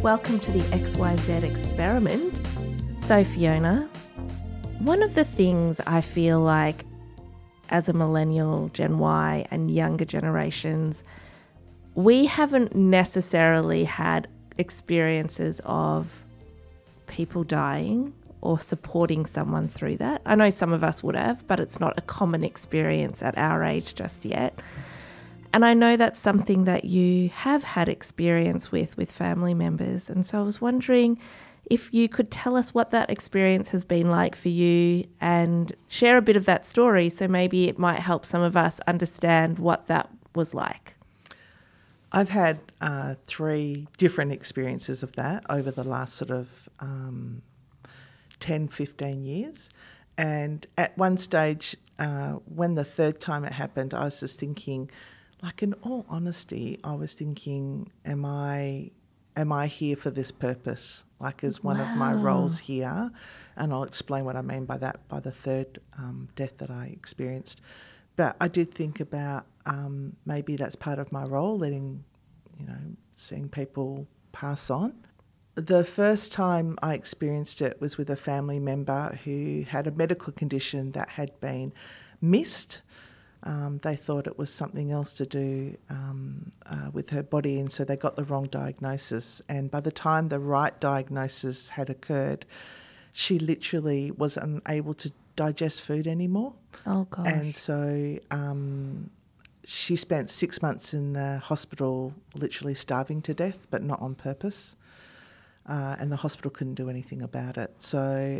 welcome to the XYZ experiment. So Fiona, one of the things I feel like as a millennial, Gen Y and younger generations, we haven't necessarily had experiences of people dying or supporting someone through that. I know some of us would have, but it's not a common experience at our age just yet. And I know that's something that you have had experience with family members. And so I was wondering if you could tell us what that experience has been like for you and share a bit of that story, so maybe it might help some of us understand what that was like. I've had 3 different experiences of that over the last sort of 10, 15 years. And at one stage, when the third time it happened, I was just thinking, like, in all honesty, I was thinking, am I here for this purpose? Like, is one of my roles here? And I'll explain what I mean by that, by the third death that I experienced. But I did think about maybe that's part of my role, seeing people pass on. The first time I experienced it was with a family member who had a medical condition that had been missed. They thought it was something else to do with her body, and so they got the wrong diagnosis. And by the time the right diagnosis had occurred, she literally was unable to digest food anymore. Oh, gosh. And so she spent 6 months in the hospital literally starving to death, but not on purpose. And the hospital couldn't do anything about it. So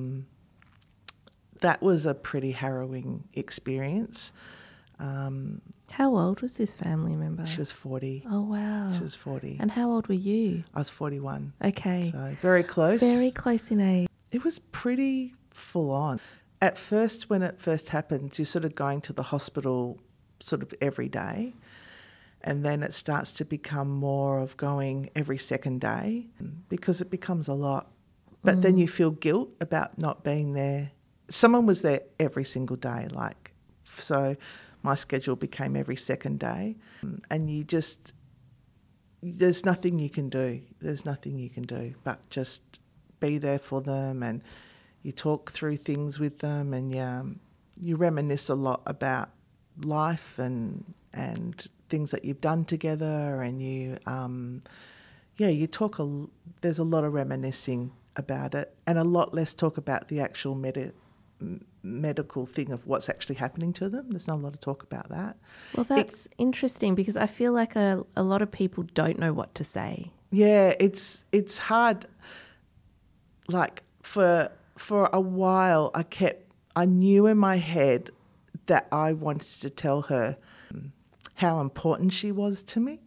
that was a pretty harrowing experience. How old was this family member? She was 40. Oh, wow. She was 40. And how old were you? I was 41. Okay. So very close. Very close in age. It was pretty full on. At first, when it first happened, you're sort of going to the hospital sort of every day. And then it starts to become more of going every second day because it becomes a lot. But then you feel guilt about not being there. Someone was there every single day, so my schedule became every second day. And there's nothing you can do. There's nothing you can do but just be there for them, and you talk through things with them, and you reminisce a lot about life and things that you've done together, and you talk. There's a lot of reminiscing about it, and a lot less talk about the actual medical thing of what's actually happening to them. There's not a lot of talk about that. Well, that's interesting because I feel like a lot of people don't know what to say. Yeah, it's hard. Like for a while, I knew in my head that I wanted to tell her how important she was to me.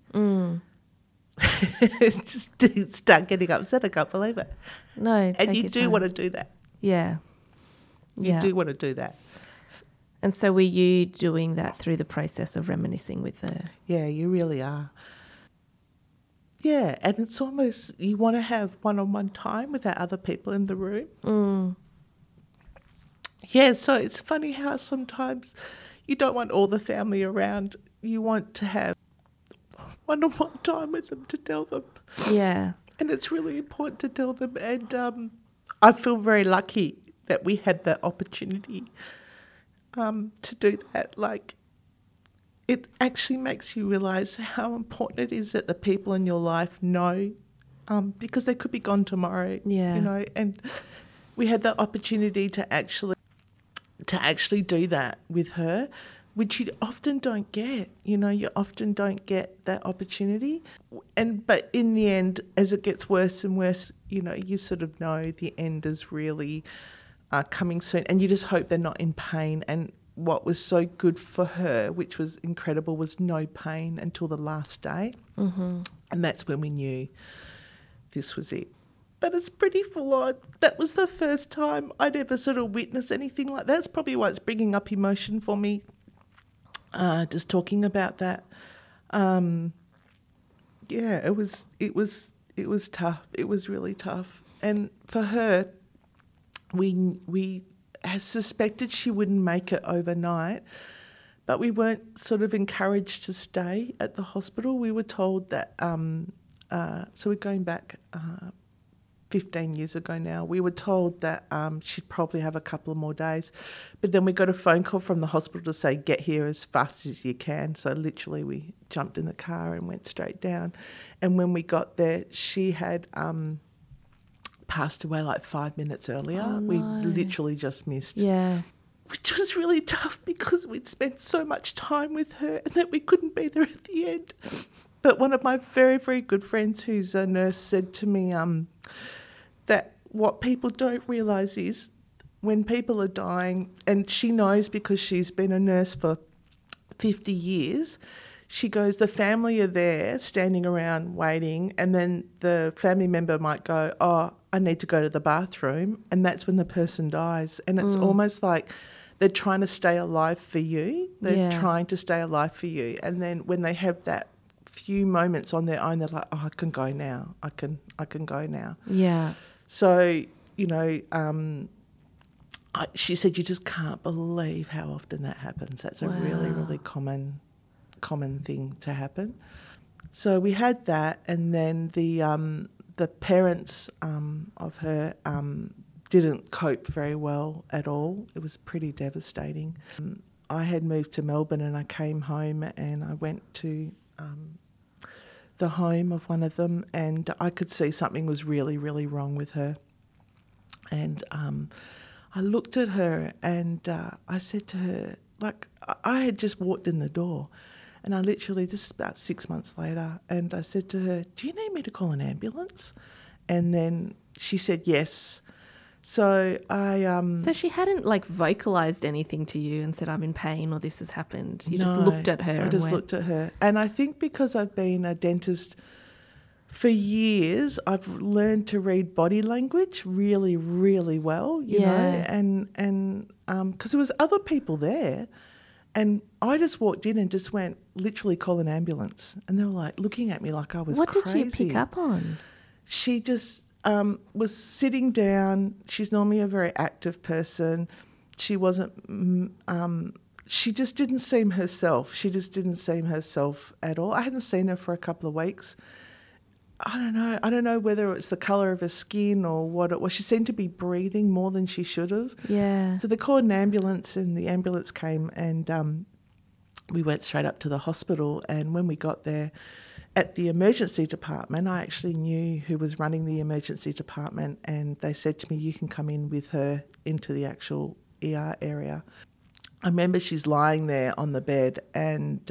Just start getting upset. I can't believe it. No, and you do want to do that. Yeah. You do want to do that. And so were you doing that through the process of reminiscing with her? Yeah, you really are. Yeah, and it's almost, you want to have one-on-one time without other people in the room. Yeah, so it's funny how sometimes you don't want all the family around. You want to have one-on-one time with them to tell them. Yeah. And it's really important to tell them. And I feel very lucky that we had that opportunity to do that. Like, it actually makes you realise how important it is that the people in your life know, because they could be gone tomorrow. Yeah. And we had the opportunity to actually do that with her, which you often don't get. You often don't get that opportunity. But in the end, as it gets worse and worse, you sort of know the end is really coming soon, and you just hope they're not in pain. And what was so good for her, which was incredible, was no pain until the last day. And that's when we knew this was it. But it's pretty full on. That was the first time I'd ever sort of witnessed anything like that. That's probably why it's bringing up emotion for me, just talking about that. It was tough. It was really tough. And for her, we suspected she wouldn't make it overnight, but we weren't sort of encouraged to stay at the hospital. We were told that so we're going back 15 years ago now. We were told that she'd probably have a couple of more days. But then we got a phone call from the hospital to say, get here as fast as you can. So literally we jumped in the car and went straight down. And when we got there, she had passed away like 5 minutes earlier. Oh, no. We literally just missed. Yeah. Which was really tough because we'd spent so much time with her and that we couldn't be there at the end. But one of my very, very good friends who's a nurse said to me that what people don't realise is when people are dying, and she knows because she's been a nurse for 50 years, she goes, the family are there standing around waiting, and then the family member might go, oh, I need to go to the bathroom, and that's when the person dies. And it's almost like they're trying to stay alive for you. They're trying to stay alive for you. And then when they have that few moments on their own, they're like, oh, I can go now. I can go now. Yeah. So, you know, she said you just can't believe how often that happens. That's a really, really common thing to happen. So we had that, and then the parents of her didn't cope very well at all. It was pretty devastating. I had moved to Melbourne and I came home and I went to the home of one of them, and I could see something was really, really wrong with her. And I looked at her and I said to her, like, I had just walked in the door, and I literally, this is about 6 months later, and I said to her, do you need me to call an ambulance? And then she said yes. So So she hadn't like vocalised anything to you and said, I'm in pain or this has happened. You just looked at her. I just looked at her. And I think because I've been a dentist for years, I've learned to read body language really, really well, you know, and because there was other people there. And I just walked in and just went, literally call an ambulance. And they were like looking at me like I was crazy. What did you pick up on? She just was sitting down. She's normally a very active person. She wasn't, she just didn't seem herself. She just didn't seem herself at all. I hadn't seen her for a couple of weeks. I don't know whether it's the colour of her skin or what it was. She seemed to be breathing more than she should have. Yeah. So they called an ambulance, and the ambulance came, and we went straight up to the hospital. And when we got there, at the emergency department, I actually knew who was running the emergency department, and they said to me, you can come in with her into the actual ER area. I remember she's lying there on the bed, and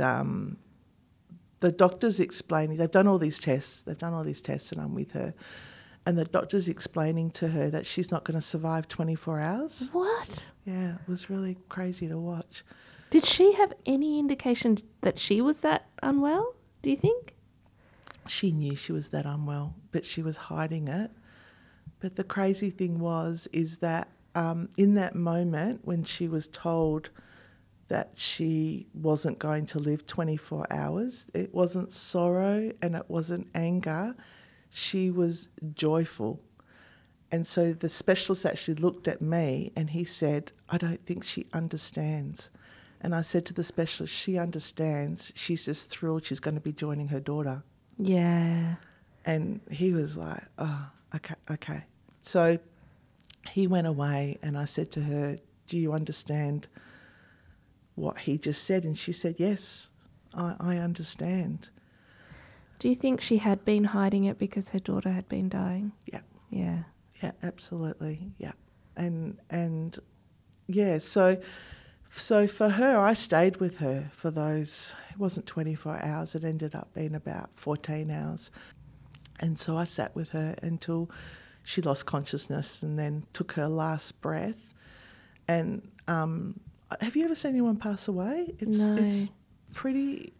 the doctor's explaining, they've done all these tests, and I'm with her, and the doctor's explaining to her that she's not going to survive 24 hours. What? Yeah, it was really crazy to watch. Did she have any indication that she was that unwell, do you think? She knew she was that unwell, but she was hiding it. But the crazy thing is that in that moment when she was told that she wasn't going to live 24 hours, it wasn't sorrow and it wasn't anger. She was joyful. And so the specialist actually looked at me and he said, I don't think she understands. And I said to the specialist, she understands. She's just thrilled she's going to be joining her daughter. Yeah. And he was like, oh, okay. So he went away and I said to her, do you understand what he just said? And she said, yes, I understand. Do you think she had been hiding it because her daughter had been dying? Yeah. Yeah. Yeah, absolutely. Yeah. And yeah, so for her, I stayed with her for those, it wasn't 24 hours, it ended up being about 14 hours. And so I sat with her until she lost consciousness and then took her last breath. And have you ever seen anyone pass away? No. It's pretty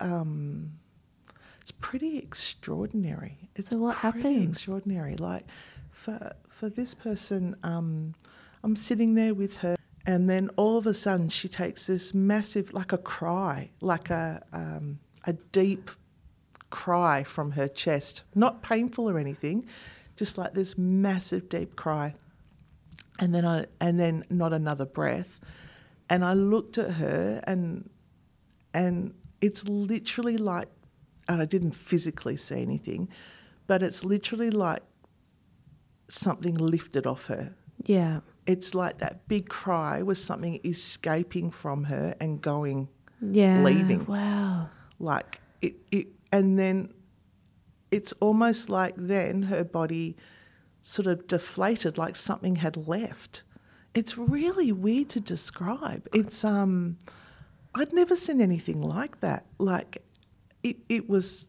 extraordinary. So what pretty happens? Extraordinary. Like for this person, I'm sitting there with her, and then all of a sudden she takes this massive, like a cry, like a deep cry from her chest, not painful or anything, just like this massive deep cry, and then not another breath. And I looked at her, and it's literally like and I didn't physically see anything, but it's literally like something lifted off her. Yeah. It's like that big cry was something escaping from her and going, Yeah. leaving. Wow. Like it, and then it's almost like then her body sort of deflated, like something had left. It's really weird to describe. It's I'd never seen anything like that. Like it was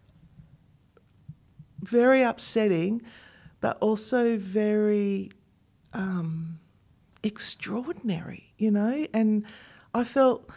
very upsetting, but also very extraordinary, you know. And I felt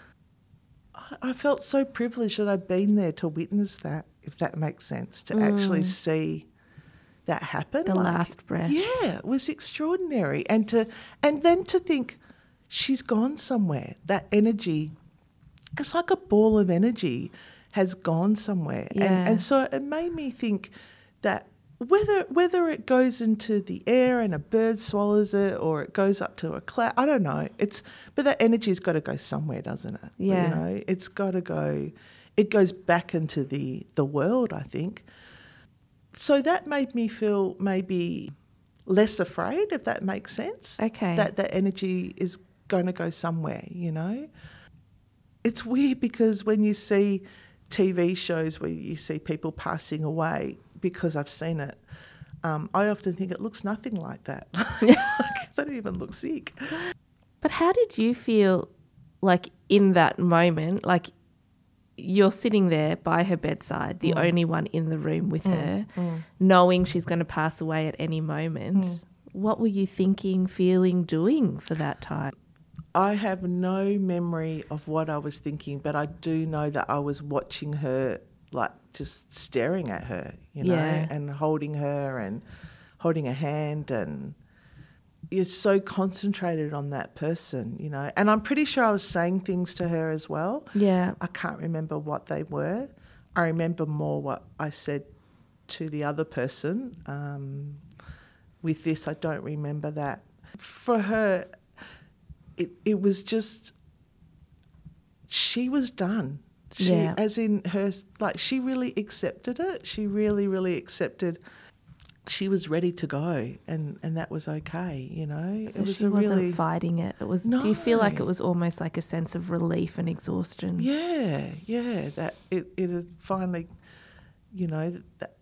so privileged that I'd been there to witness that, if that makes sense, to actually see that happen. The last breath. Yeah, it was extraordinary. And then to think she's gone somewhere. That energy, it's like a ball of energy has gone somewhere. Yeah. And so it made me think that whether it goes into the air and a bird swallows it or it goes up to a cloud, I don't know. But that energy's got to go somewhere, doesn't it? Yeah. You know, it's got to go. It goes back into the world, I think. So that made me feel maybe less afraid, if that makes sense. Okay. That energy is going to go somewhere, you know. It's weird because when you see TV shows where you see people passing away, because I've seen it, I often think it looks nothing like that. Like, they don't even look sick. But how did you feel, like, in that moment? Like, you're sitting there by her bedside, the only one in the room with her, knowing she's going to pass away at any moment. What were you thinking, feeling, doing for that time? I have no memory of what I was thinking, but I do know that I was watching her, like just staring at her, you know, Yeah. and holding her and holding her hand, and you're so concentrated on that person, you know. And I'm pretty sure I was saying things to her as well. Yeah. I can't remember what they were. I remember more what I said to the other person. With this, I don't remember that. For her, it was just, she was done. Yeah. As in her, like, she really accepted it. She really, really accepted. She was ready to go, and that was okay, you know. So it was she a wasn't really fighting it. It was. No. Do you feel like it was almost like a sense of relief and exhaustion? Yeah. That it had finally, you know,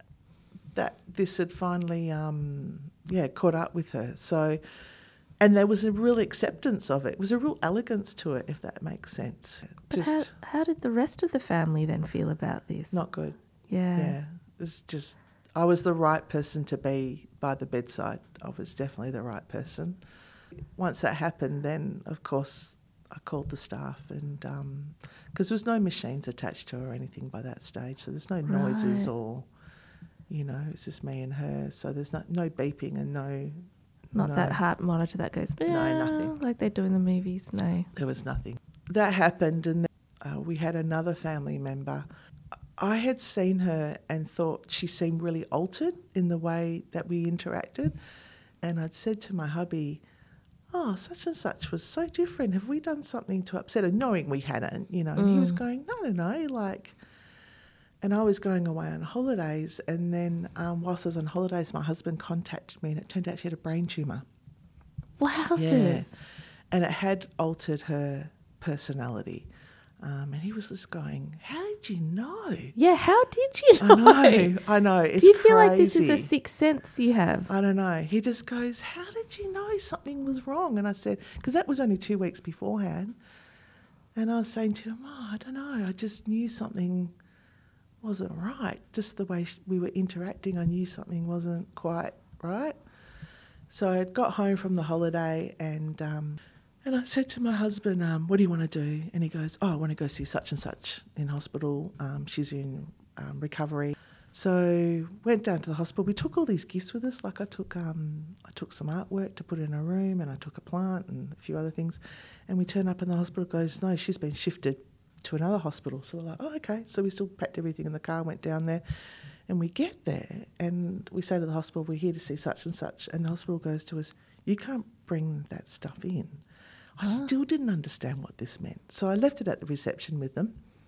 that this had finally caught up with her. So, and there was a real acceptance of it. It was a real elegance to it, if that makes sense. But how did the rest of the family then feel about this? Not good. Yeah. Yeah. It's just, I was the right person to be by the bedside. I was definitely the right person. Once that happened, then, of course, I called the staff, and because there was no machines attached to her or anything by that stage, so there's no noises Right. or, you know, it's just me and her. So there's no beeping and Not no, that heart monitor that goes, nothing. like they do in the movies. No. There was nothing. That happened, and then we had another family member. I had seen her and thought she seemed really altered in the way that we interacted. And I'd said to my hubby, oh, such and such was so different. Have we done something to upset her? Knowing we hadn't, you know. And he was going, no, like... And I was going away on holidays, and then whilst I was on holidays, my husband contacted me, and it turned out she had a brain tumour. Wowzers. Yeah. And it had altered her personality. And he was just going, how did you know? Yeah, how did you know? I know. It's Do you feel like this is a crazy. sixth sense you have? I don't know. He just goes, how did you know something was wrong? And I said, because that was only 2 weeks beforehand. And I was saying to him, I don't know. I just knew something wasn't right. Just the way we were interacting, I knew something wasn't quite right. So I got home from the holiday, and I said to my husband, what do you want to do? And he goes, I want to go see such and such in hospital. She's in recovery. So went down to the hospital. We took all these gifts with us. Like I took some artwork to put in a room, and I took a plant and a few other things. And we turn up, and the hospital goes, no, she's been shifted to another hospital. So we're like, oh, okay. So we still packed everything in the car, went down there. And we get there, and we say to the hospital, we're here to see such and such. And the hospital goes to us, you can't bring that stuff in. I still didn't understand what this meant. So I left it at the reception with them.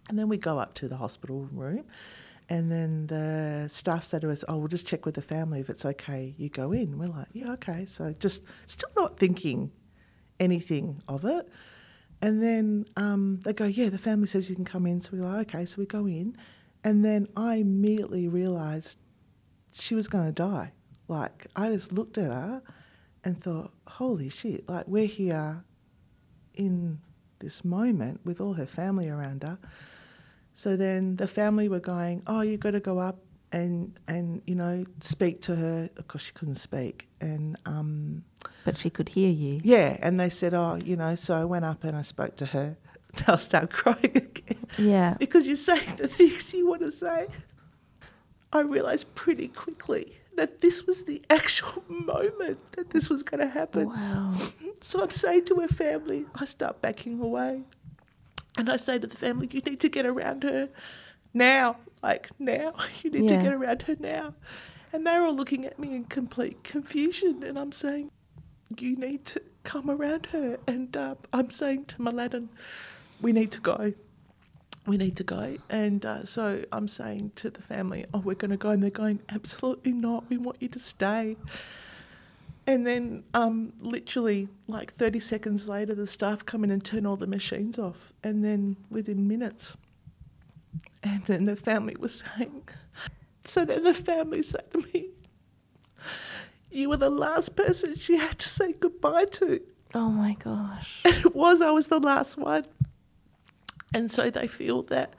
And then we go up to the hospital room, and then the staff say to us, "Oh, we'll just check with the family if it's okay. You go in." We're like, "Yeah, okay." So just still not thinking anything of it. And then they go, "Yeah, the family says you can come in." So we're like, "Okay." So we go in, and then I immediately realised she was going to die. Like, I just looked at her and thought, holy shit, like, we're here in this moment with all her family around her. So then the family were going, "Oh, you've got to go up and you know, speak to her." Of course, she couldn't speak. And But she could hear you. yeah, and they said, "Oh, you know," so I went up and I spoke to her. I'll start crying again. Yeah. Because you're saying the things you want to say. I realised pretty quickly that this was the actual moment that this was going to happen. Wow. So I'm saying to her family, I start backing away. And I say to the family, "You need to get around her now. Like, now. You need to get around her now." And they're all looking at me in complete confusion. And I'm saying, "You need to come around her." And I'm saying to Mladen, "We need to go. We need to go." And so I'm saying to the family, "Oh, we're going to go." And they're going, "Absolutely not. We want you to stay." And then literally like 30 seconds later, the staff come in and turn all the machines off. And then within minutes, and then the family was saying, so then the family said to me, "You were the last person she had to say goodbye to." Oh my gosh. And it was, I was the last one. And so they feel that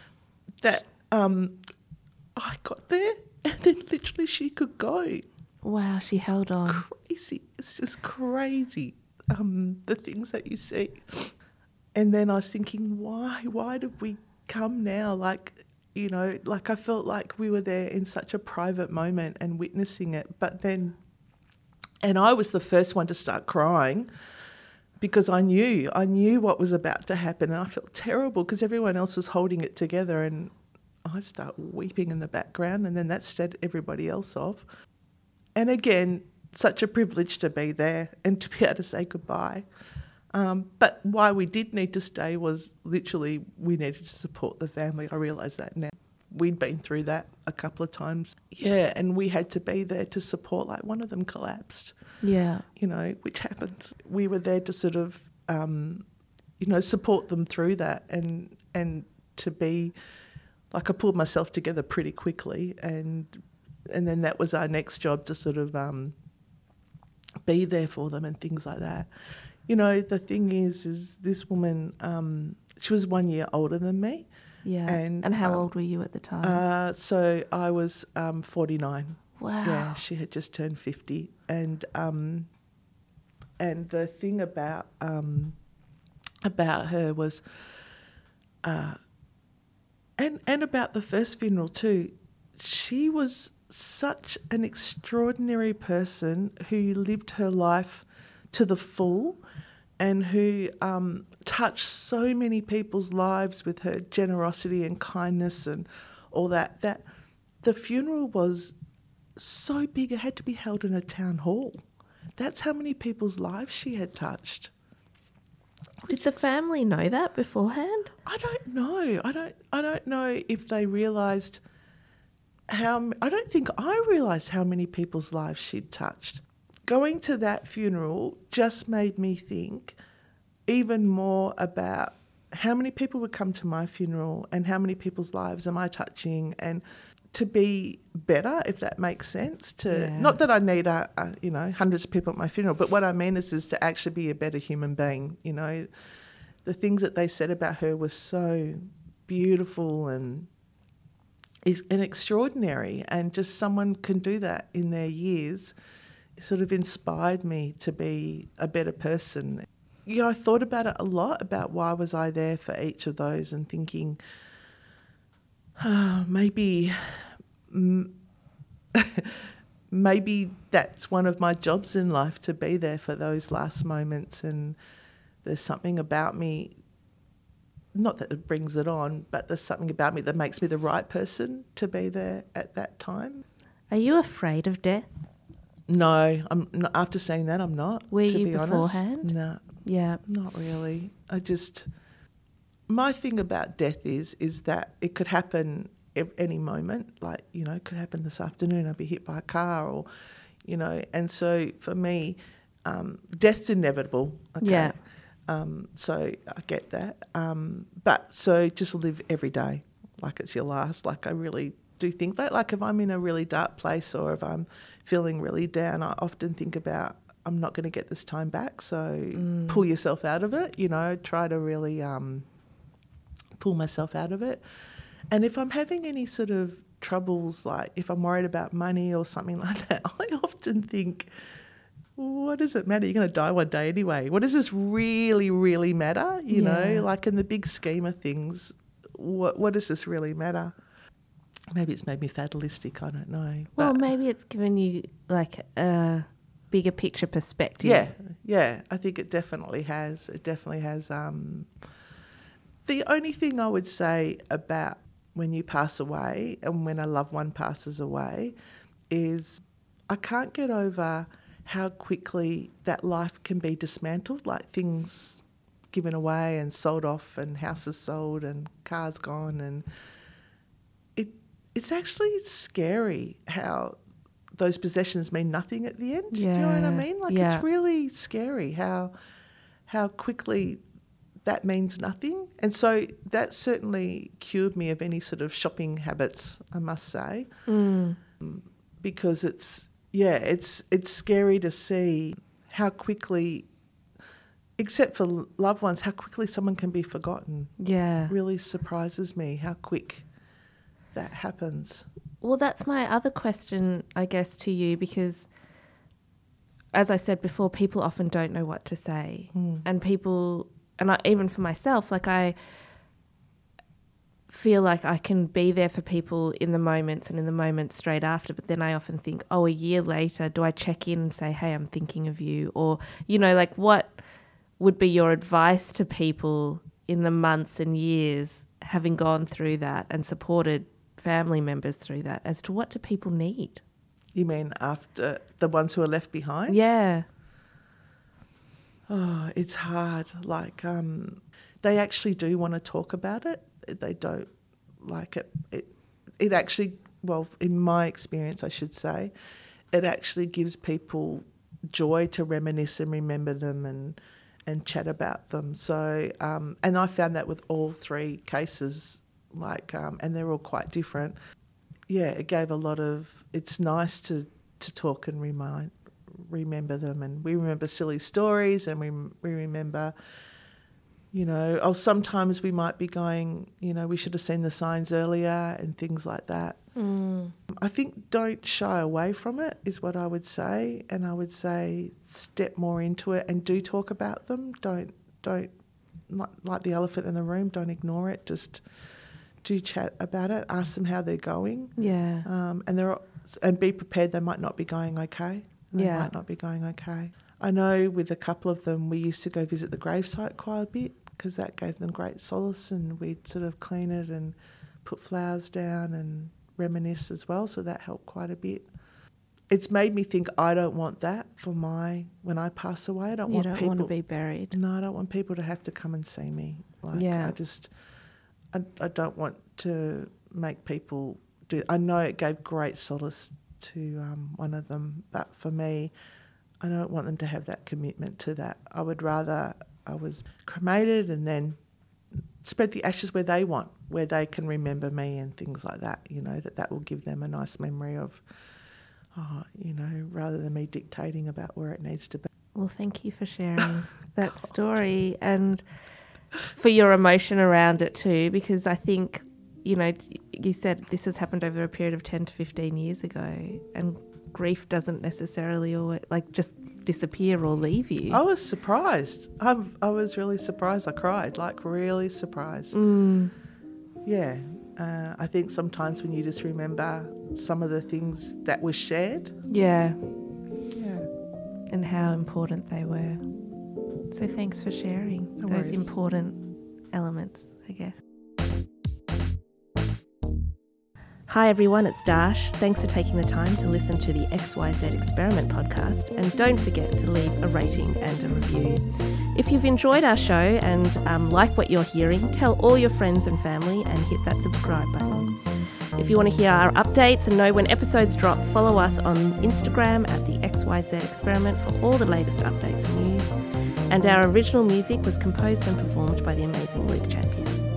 I got there and then literally she could go. Wow, she held on. Crazy. It's just crazy, the things that you see. And then I was thinking, why did we come now? Like, you know, like I felt like we were there in such a private moment and witnessing it. But then, and I was the first one to start crying because I knew what was about to happen, and I felt terrible because everyone else was holding it together, and I start weeping in the background, and then that set everybody else off. And again, such a privilege to be there and to be able to say goodbye. But why we did need to stay was literally we needed to support the family. I realise that now. We'd been through that a couple of times. Yeah, and we had to be there to support. Like, one of them collapsed. Yeah. You know, which happens. We were there to sort of, you know, support them through that and to be, like, I pulled myself together pretty quickly, and then that was our next job, to sort of be there for them and things like that. You know, the thing is this woman, she was 1 year older than me. Yeah. And how old were you at the time? So I was 49. Wow. Yeah, she had just turned 50. And the thing about her was, and about the first funeral too, she was such an extraordinary person who lived her life to the full and who touched so many people's lives with her generosity and kindness and all that, that the funeral was so big it had to be held in a town hall. That's how many people's lives she had touched. Did the family know that beforehand? I don't know. I don't know if they realised how... I don't think I realised how many people's lives she'd touched. Going to that funeral just made me think even more about how many people would come to my funeral and how many people's lives am I touching, and to be better, if that makes sense. Not that I need you know, hundreds of people at my funeral, but what I mean is to actually be a better human being. You know, the things that they said about her were so beautiful and extraordinary, and just someone can do that in their years. It sort of inspired me to be a better person. Yeah, I thought about it a lot, about why was I there for each of those, and thinking, maybe that's one of my jobs in life, to be there for those last moments. And there's something about me, not that it brings it on, but there's something about me that makes me the right person to be there at that time. Are you afraid of death? No, I'm not. After saying that, I'm not. Were to you be beforehand? Honest. No. Yeah. Not really. my thing about death is that it could happen any moment. Like, you know, it could happen this afternoon. I'd be hit by a car, or, you know. And so for me, death's inevitable. Okay? Yeah. So I get that. But so just live every day like it's your last. Like, I really do think that. Like, if I'm in a really dark place or if I'm feeling really down, I often think about, I'm not going to get this time back. So pull yourself out of it, you know, try to really pull myself out of it. And if I'm having any sort of troubles, like if I'm worried about money or something like that, I often think, what does it matter? You're going to die one day anyway. What does this really, really matter? You know, like in the big scheme of things, what does this really matter? Maybe it's made me fatalistic, I don't know. Well, maybe it's given you like a bigger picture perspective. Yeah, I think it definitely has. It definitely has. The only thing I would say about when you pass away and when a loved one passes away is I can't get over how quickly that life can be dismantled, like things given away and sold off and houses sold and cars gone. And it's actually scary how those possessions mean nothing at the end. Do you know what I mean? Like, it's really scary how quickly that means nothing. And so that certainly cured me of any sort of shopping habits, I must say, because it's scary to see how quickly, except for loved ones, how quickly someone can be forgotten. Yeah. It really surprises me how quick that happens. Well, that's my other question, I guess, to you, because as I said before, people often don't know what to say. And people, even for myself, like I feel like I can be there for people in the moments and in the moments straight after, but then I often think, a year later, do I check in and say, hey, I'm thinking of you? Or, you know, like what would be your advice to people in the months and years having gone through that and supported family members through that, as to what do people need? You mean after the ones who are left behind? Yeah. Oh, it's hard. Like, they actually do want to talk about it. They don't like it. It actually, well, in my experience, I should say, it actually gives people joy to reminisce and remember them and chat about them. So, and I found that with all three cases, like, and they're all quite different. Yeah, it gave a lot of, it's nice to talk and remember them, and we remember silly stories, and we remember, you know, sometimes we might be going, you know, we should have seen the signs earlier and things like that. I think don't shy away from it is what I would say, and I would say step more into it and do talk about them. Don't like the elephant in the room, don't ignore it, just do chat about it, ask them how they're going. Yeah. And be prepared they might not be going okay. They might not be going okay. I know with a couple of them we used to go visit the gravesite quite a bit because that gave them great solace, and we'd sort of clean it and put flowers down and reminisce as well, so that helped quite a bit. It's made me think I don't want that for when I pass away. I don't want people... You don't want to be buried. No, I don't want people to have to come and see me. Like, I don't want to make people do... I know it gave great solace to one of them, but for me, I don't want them to have that commitment to that. I would rather I was cremated and then spread the ashes where they want, where they can remember me and things like that, you know, that will give them a nice memory of, you know, rather than me dictating about where it needs to be. Well, thank you for sharing that story and for your emotion around it too, because I think, you know, you said this has happened over a period of 10 to 15 years ago, and grief doesn't necessarily always, like, just disappear or leave you. I was surprised. I was really surprised. I cried, like really surprised. Yeah. I think sometimes when you just remember some of the things that were shared. Yeah. Yeah. And how important they were. So thanks for sharing those important elements, I guess. Hi everyone, it's Dash. Thanks for taking the time to listen to the XYZ Experiment podcast, and don't forget to leave a rating and a review. If you've enjoyed our show and like what you're hearing, tell all your friends and family and hit that subscribe button. If you want to hear our updates and know when episodes drop, follow us on Instagram at the XYZ Experiment for all the latest updates and news. And our original music was composed and performed by the amazing Luke Champion.